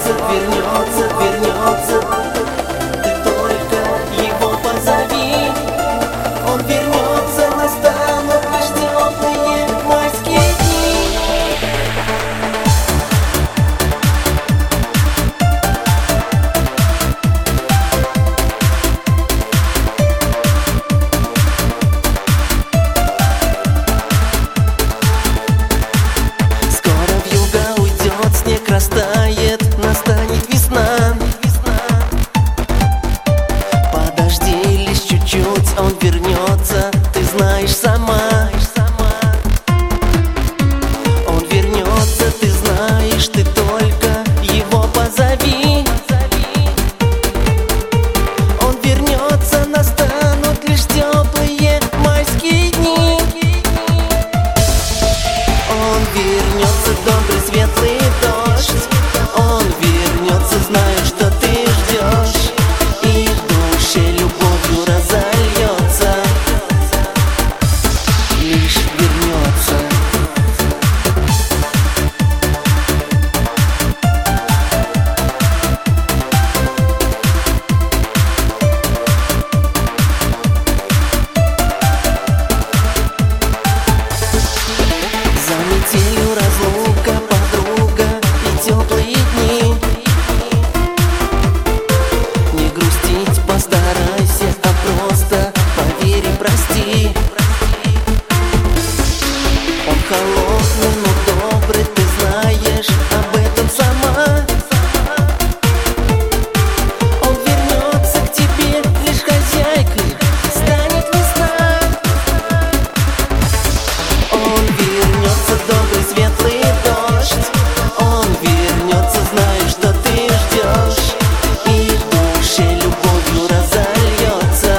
вернется, вернется. Ты только его позови, он вернется, настанут лишь теплые майские дни. Скоро вьюга уйдет, снег растает, настанет весна. Подожди лишь чуть-чуть, он вернется, ты знаешь сама. Он вернется, ты знаешь, ты только его позови. Он вернется, настанут лишь теплые майские дни. Он вернется, добрый светлый дождь. Он вернется, знаю, что ты ждешь, и в душе любовью разольется. Лишь вернется. За метелью разлука, подруга и теплые дни. Не грустить постарайся, а просто поверь и прости. Он холодный, но добрый, ты знаешь об этом сама. Он вернется к тебе, лишь хозяйкой станет весна. Он вернется, добрый светлый дождь. Он вернется, знаю, что ты ждешь, и в душе любовью разольется.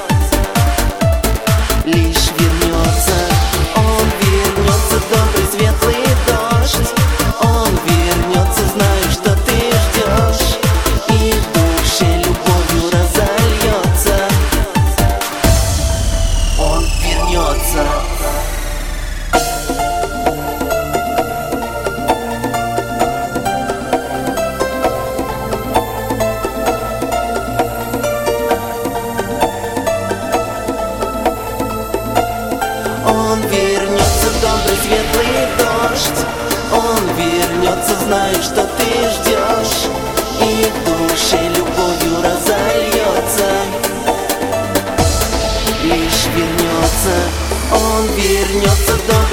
Лишь вернется. Он вернется, добрый светлый дождь. Он вернется, знаю, что ты ждешь, и в душе любовью разольется. Он вернется. Он вернется, добрый светлый дождь. Он вернется, знаю, что ты ждешь, и в душе любовью разольется. Лишь вернется. Он вернется, добрый